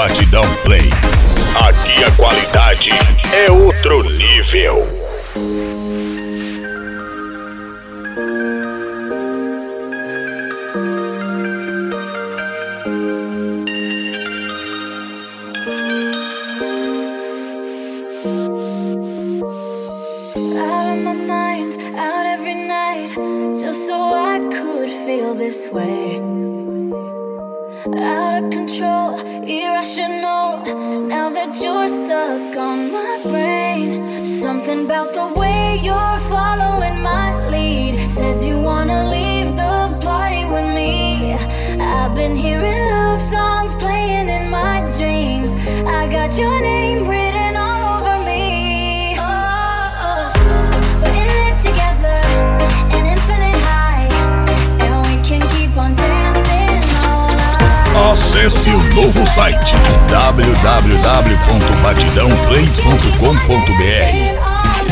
Batidão Play. Aqui a qualidade é outro nível. Out of my mind, out every night, just so I could feel this way. Out of control, irrational, now that you're stuck on my brain. Something about the way you're following my lead says you wanna leave the party with me. I've been hearing love songs playing in my dreams. I got your name written all over me. Oh, we're in it together, an infinite high, and we can keep on dancing all night. Acesse o novo site www.batidãoplay.com.br.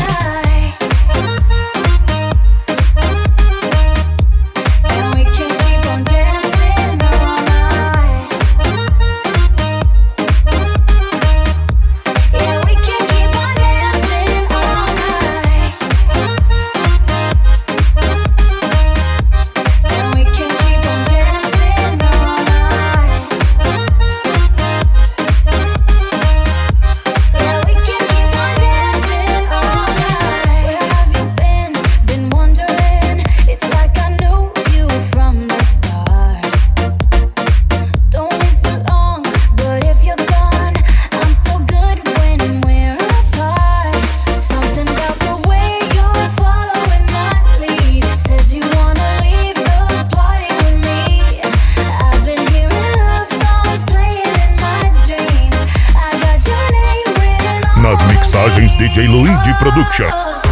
Nas mixagens DJ Luigi Production.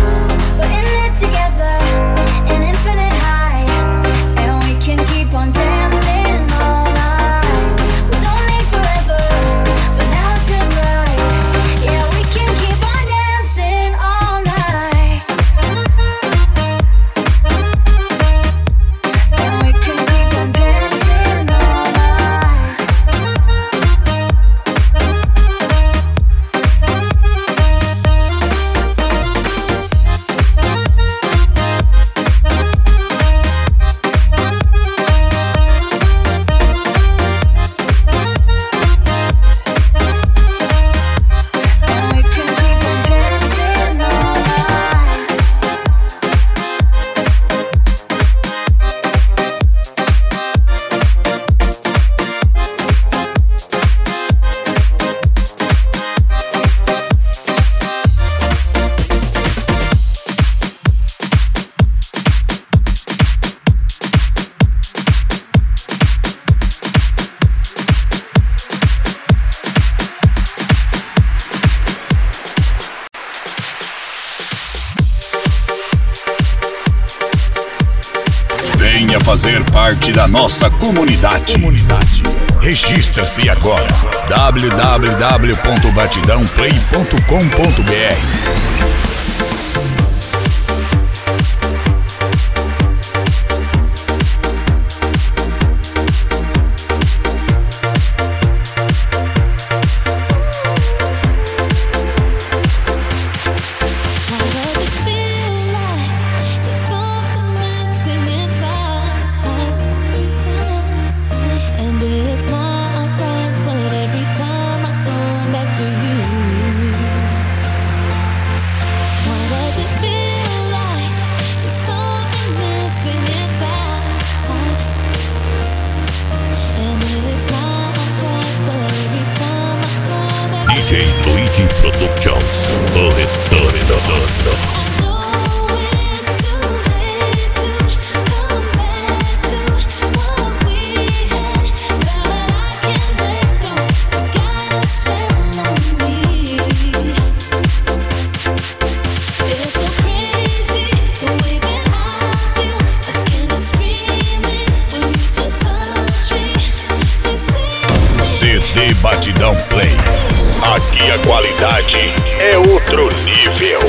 Venha fazer parte da nossa comunidade. Registra-se agora. www.batidãoplay.com.br. DJ Luigi Productions, o retorno. CD Batidão Play. Aqui a qualidade é outro nível.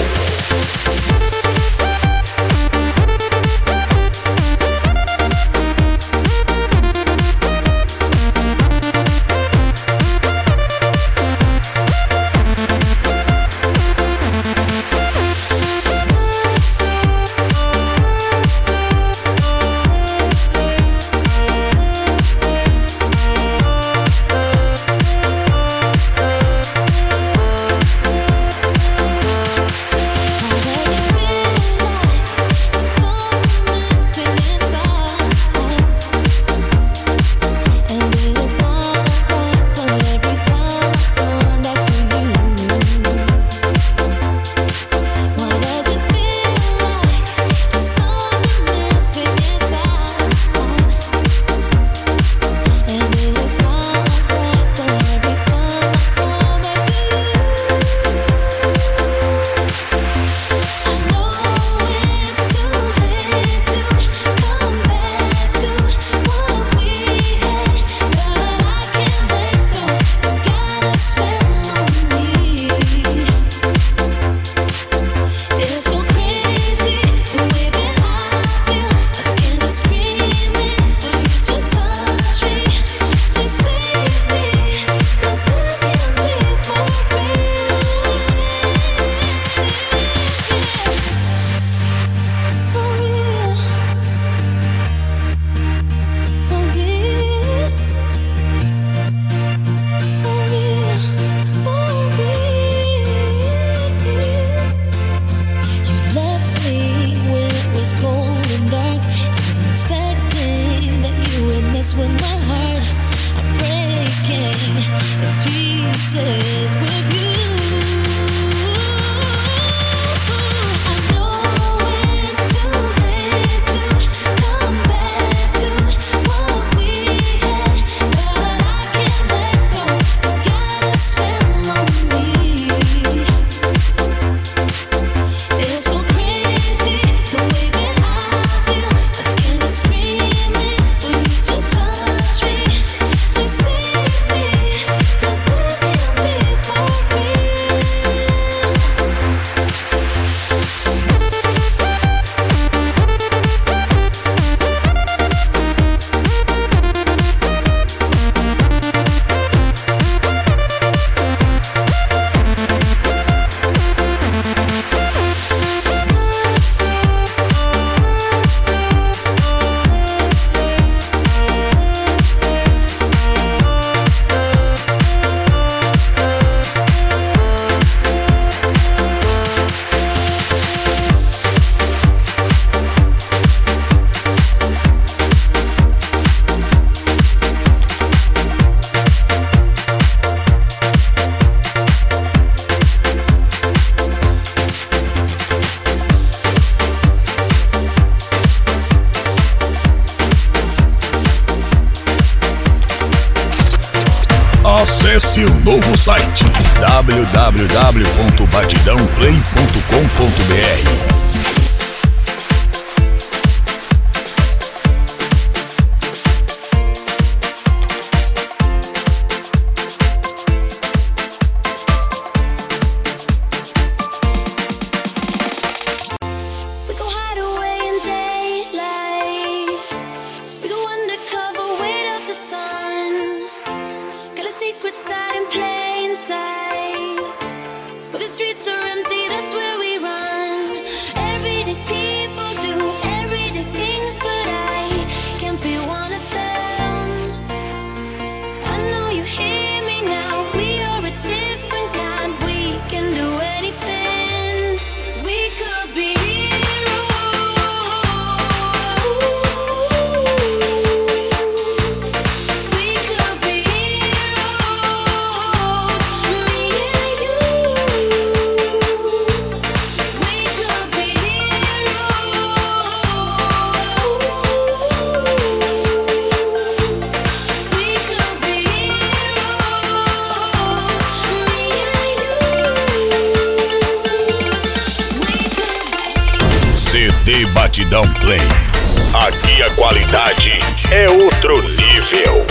Acesse o novo site www.batidãoplay.com.br. CD Batidão Play. Aqui a qualidade é outro nível.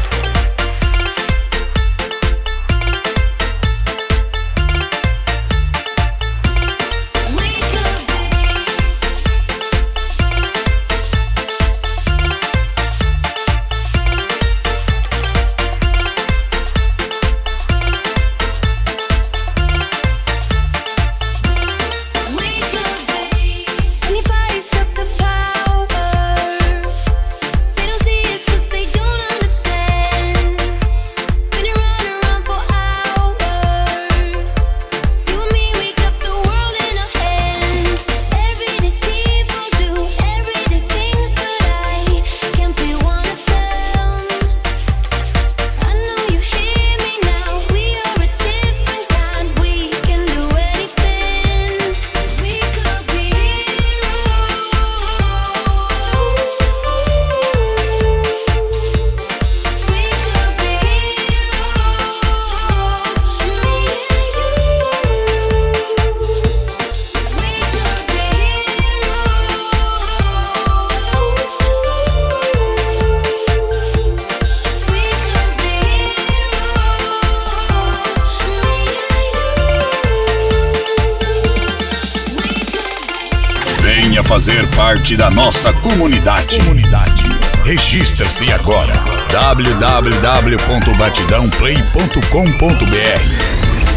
Venha fazer parte da nossa comunidade. Registre-se agora. www.batidãoplay.com.br.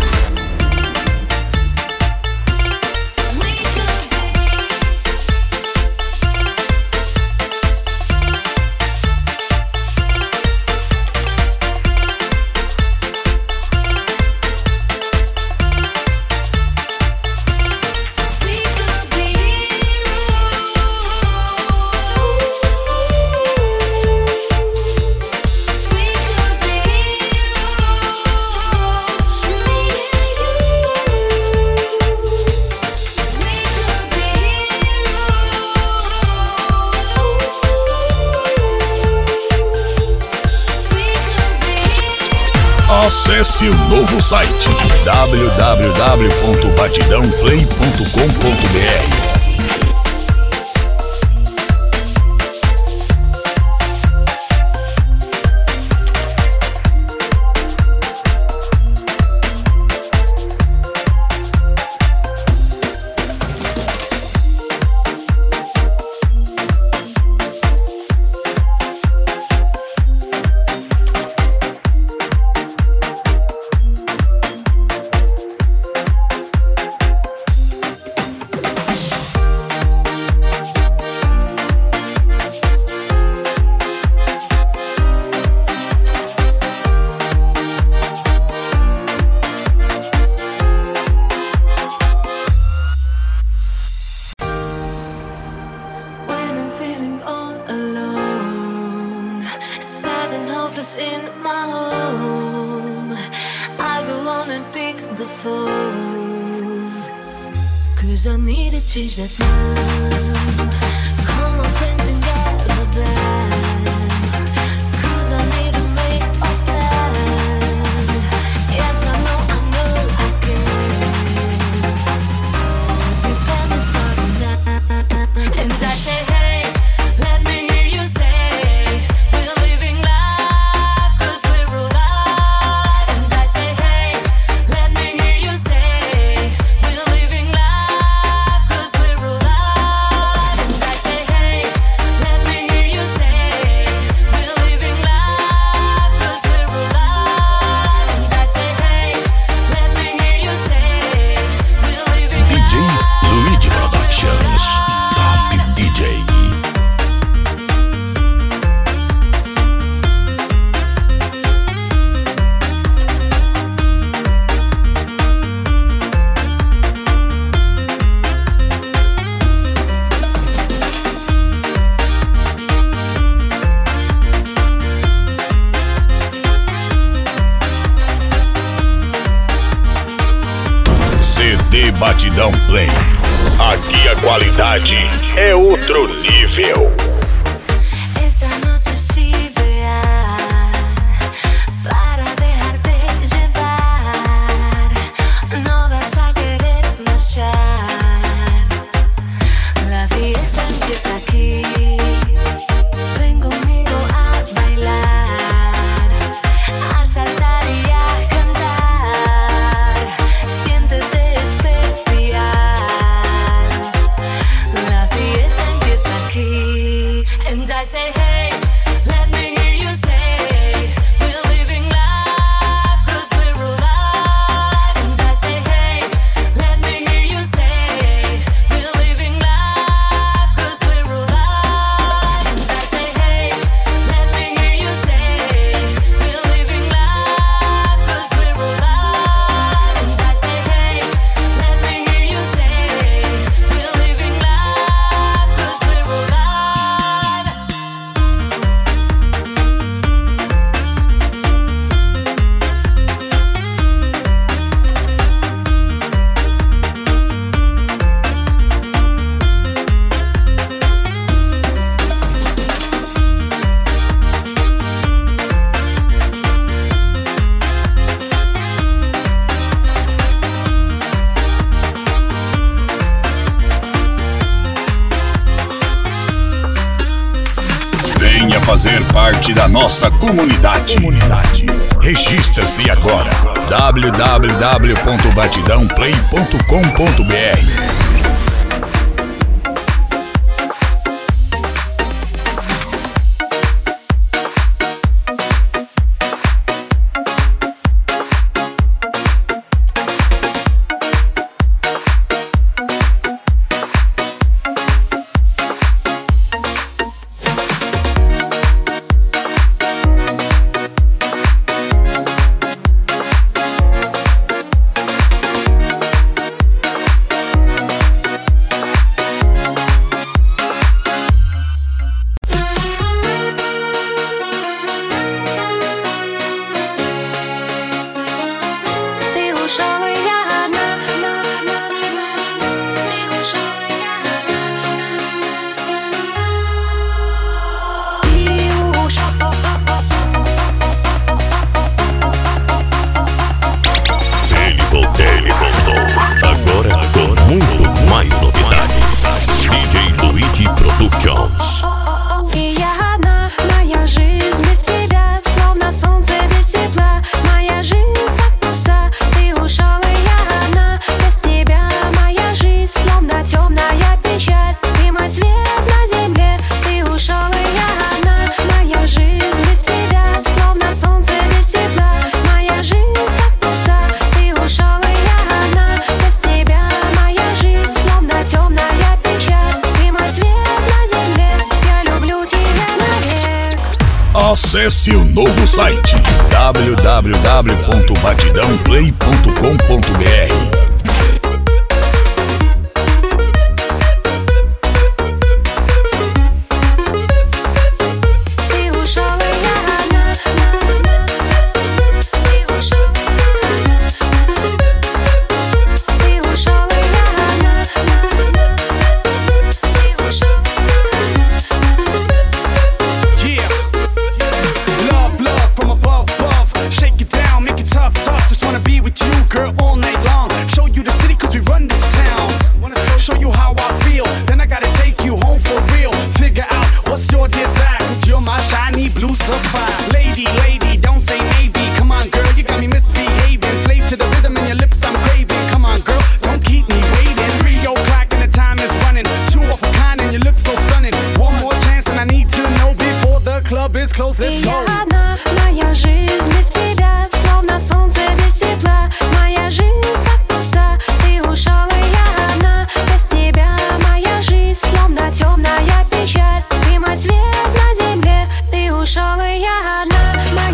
Acesse o novo site www.batidãoplay.com.br. In my home, I go on and pick the phone, 'cause I need to change that mind. Call my friends and gather them, 'cause I need to make a plan. Batidão Play. Aqui a qualidade é outro nível. Esta noche es ideal para dejarte llevar. No vas a querer marchar. La fiesta empieza aquí. Ven conmigo a bailar, a saltar y a cantar. Siéntete especial. La fiesta empieza aquí. And I say, hey, let me hear you say, we're living life 'cause we're alive. And I say, hey, let me hear you say, we're living life 'cause we're alive. And I say, hey, let me hear you say, we're living life 'cause we're alive. And I say, hey, let me hear you say, we're living life 'cause we're alive. Venha fazer parte da nossa comunidade. Registra-se agora. www.batidãoplay.com.br. Ты ушел, и я одна. Ты ушел, и я одна. Ты ушел. Ele voltou. Agora com muito mais novidades. DJ Luigi Productions. И я одна, моя жизнь без тебя, словно солнце без тепла. Моя жизнь как пуста, ты ушел, и я одна. Без тебя моя жизнь, словно темная печаль. Ты мой свет на земле, ты ушел, и я одна. Моя жизнь без тебя, словно солнце без тепла. Моя жизнь как пуста, ты ушел, и я одна. Без тебя моя жизнь, словно темная печаль. Ты мой свет на земле, я люблю тебя навек. Acesse o novo site www.batidãoplay.com.br. Ты ушел, и я одна. Ты ушел, и я одна. Ты ушел, и я одна. Ты ушел, и я одна. Yeah, love from above. Shake it down, make it tough. Just wanna be with you, girl, all night long. Show you the city 'cause we run this town. Show you how I feel, then I gotta take you home for real. Figure out what's your desire, 'cause you're my shiny blue sapphire. Lady, don't say maybe. Come on, girl, you got me misbehaving. Slave to the rhythm in your lips, I'm craving. Come on, girl, don't keep me waiting. 3 o'clock and the time is running. 2 of a kind and you look so stunning. One more chance and I need to know before the club is closed. И Let's go. я одна, моя жизнь без тебя, словно солнце без тепла. Моя жизнь как пуста, ты ушел, и я одна. Без тебя моя жизнь, словно темная печаль. Ты мой свет на земле, ты ушел, и я одна.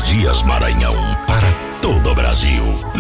Dias Maranhão, para todo o Brasil.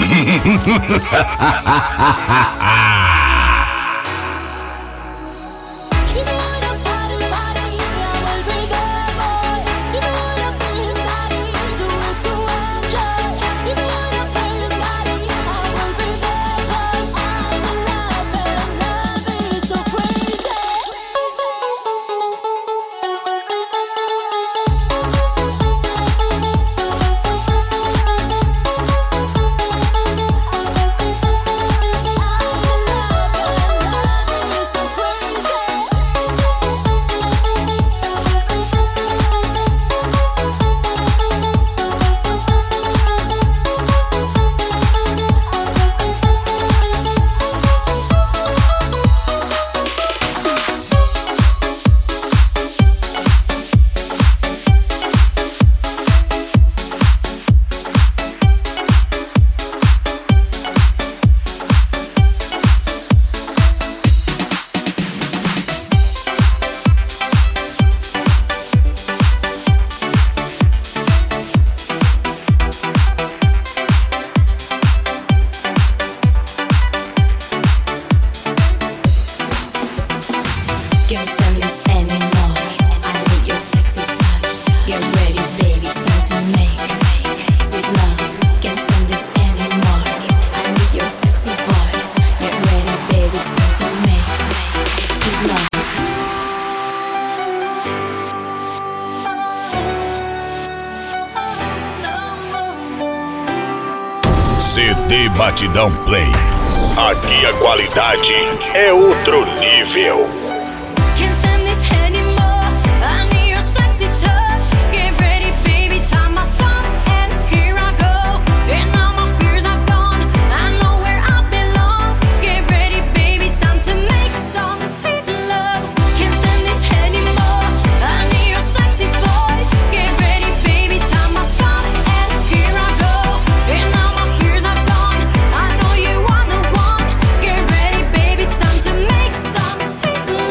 CD Batidão Play. Aqui a qualidade é outro nível. Sweet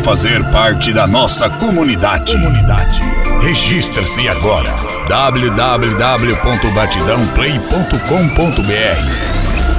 fazer parte da nossa comunidade? Registre-se agora. www.batidãoplay.com.br.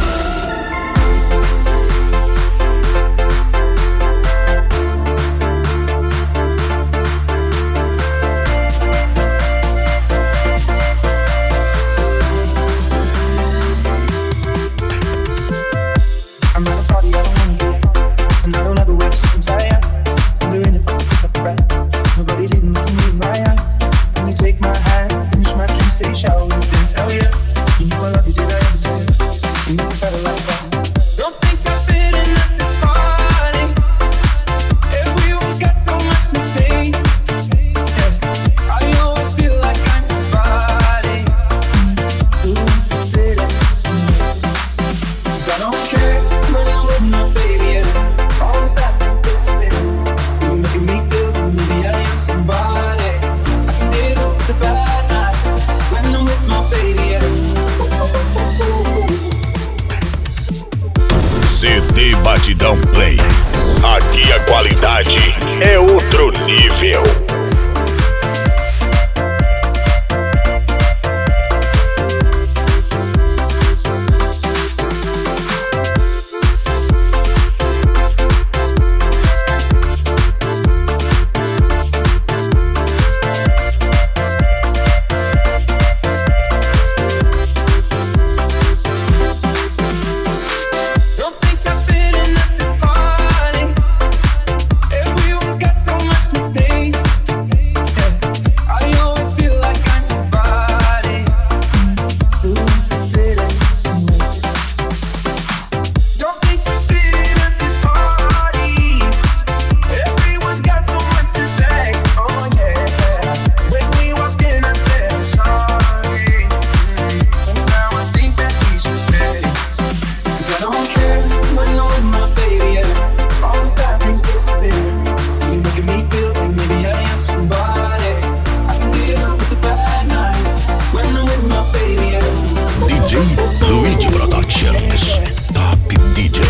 CD Batidão Play. Aqui a qualidade é outro nível. Luigi Productions, Top DJ.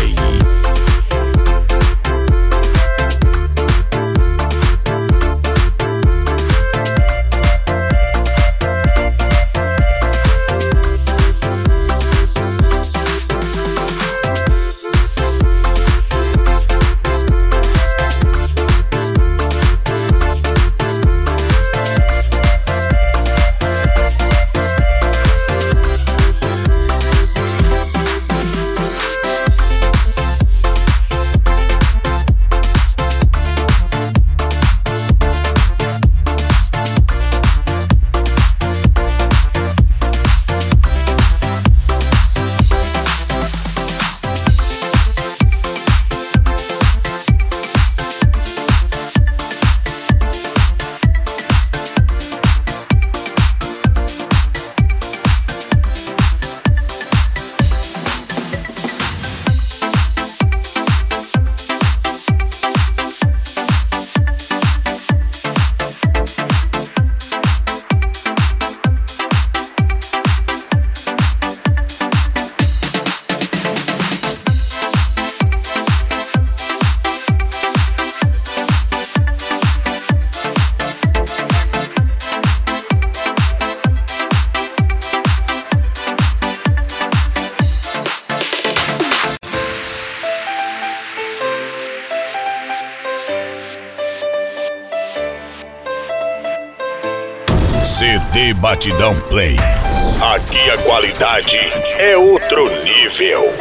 CD Batidão Play. Aqui a qualidade é outro nível.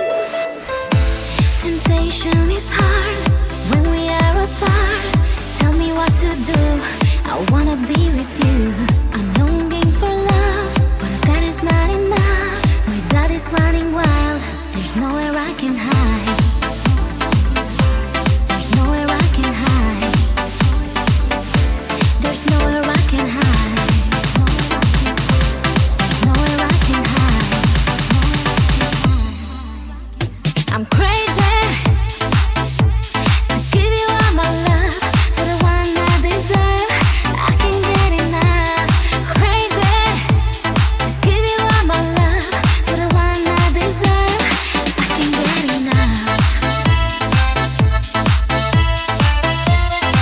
Temptation is hard when we are apart. Tell me what to do. I wanna be with you. I'm longing for love. What I've got is not enough. My blood is running wild. There's nowhere I can hide. There's nowhere I can hide. There's nowhere I can hide. I'm crazy to give you all my love for the one I deserve. I can't get enough. Crazy to give you all my love for the one I deserve. I can't get enough.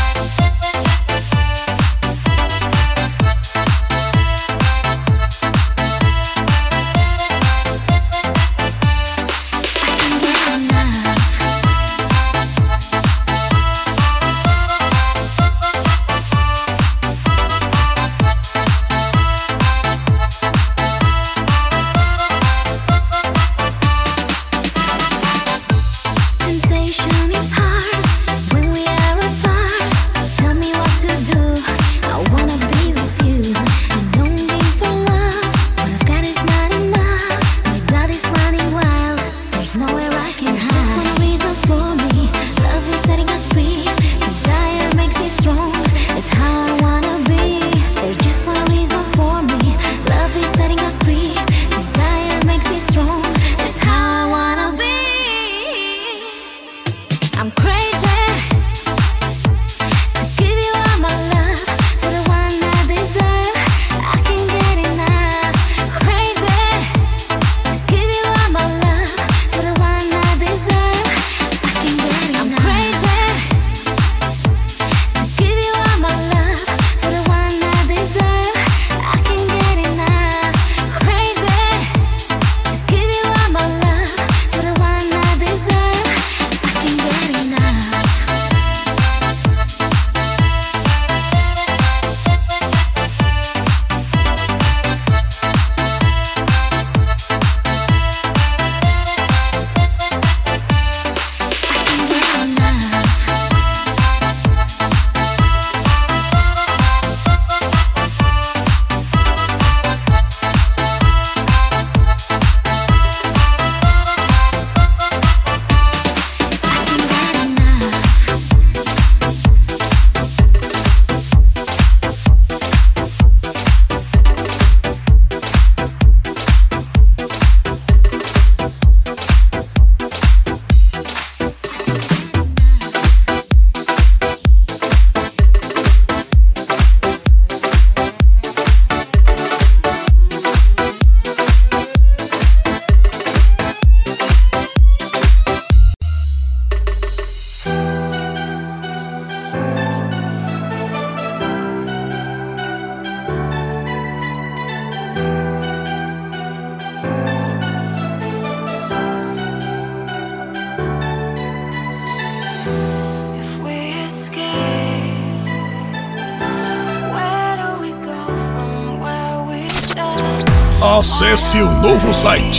Acesse o novo site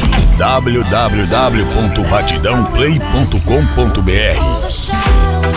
www.batidãoplay.com.br.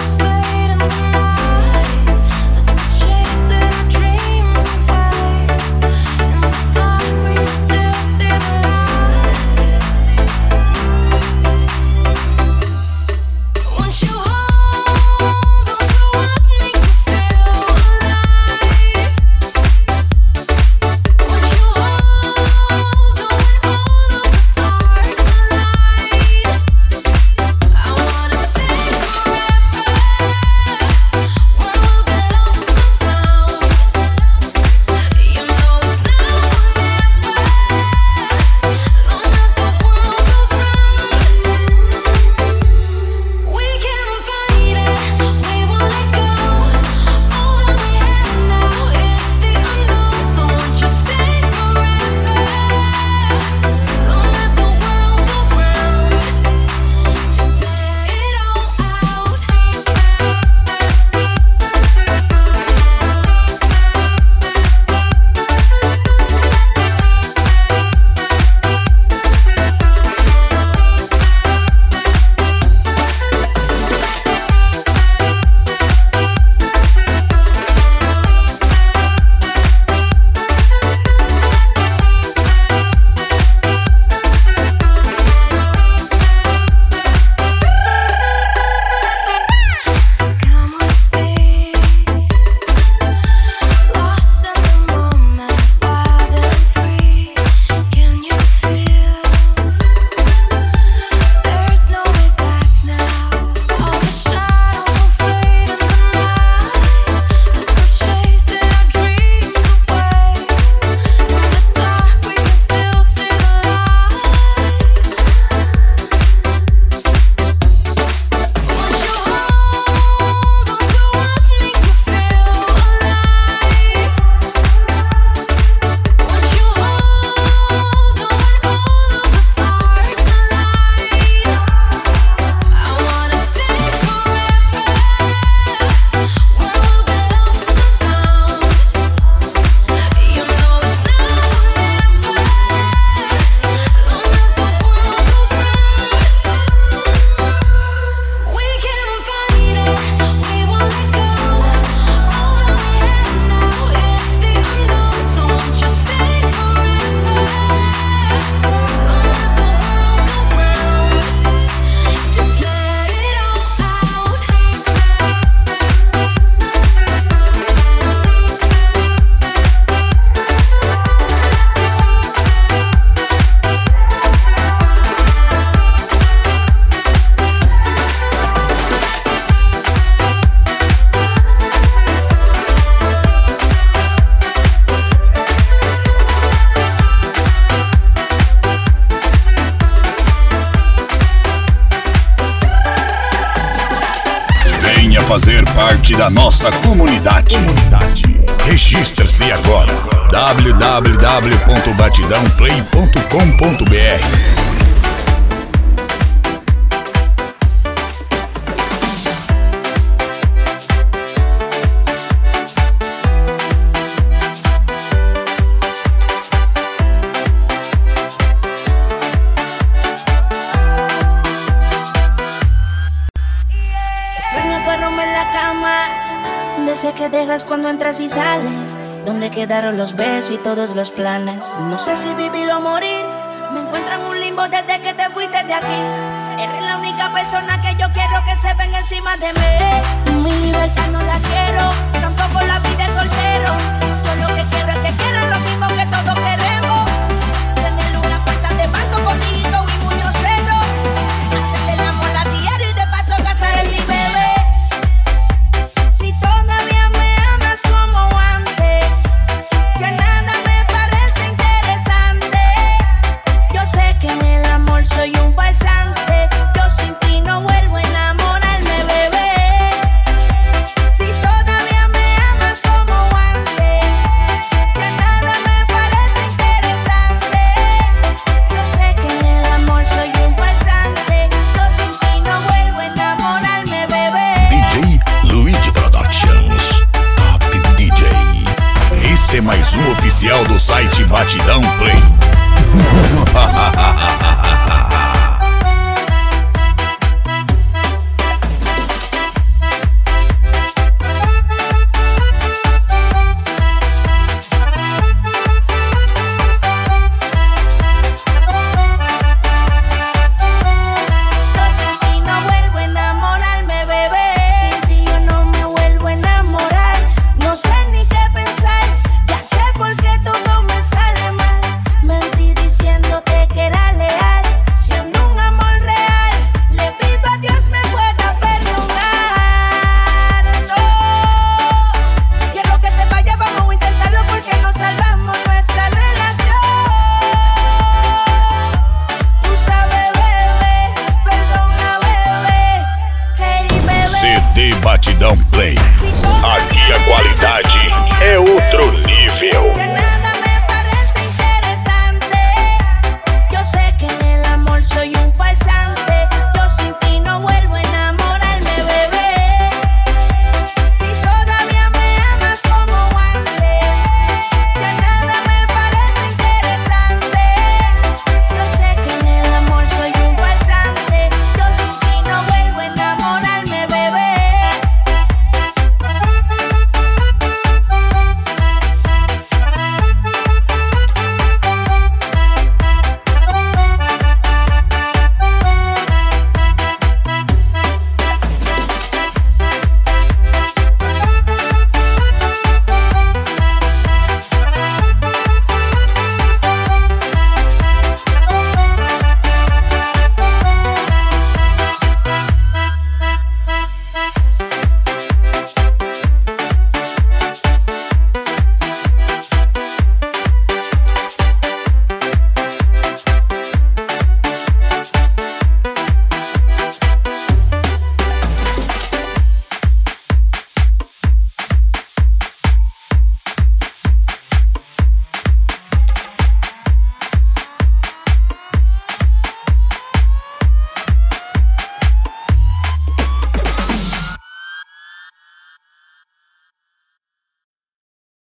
Fazer parte da nossa comunidade. Registre-se agora. www.batidãoplay.com.br. Que dejas cuando entras y sales, donde quedaron los besos y todos los planes. No sé si vivir o morir, me encuentro en un limbo desde que te fuiste de aquí. Eres la única persona que yo quiero que se venga encima de mí. Mi libertad no la quiero, tampoco la vida de soltero. Yo lo que quiero es que quieran lo mismo que todos queremos. Tener una cuenta de banco contigo y mucho cero. Hacerle el amor a diario y de paso gastar el mi bebé. Si todavía me amas como antes, ya nada me parece interesante. Yo sé que en el amor soy un falsante. Yo sin ti no vuelvo a enamorarme, bebé. Si todavía me amas como antes, Esse é mais um oficial do site Batidão Play.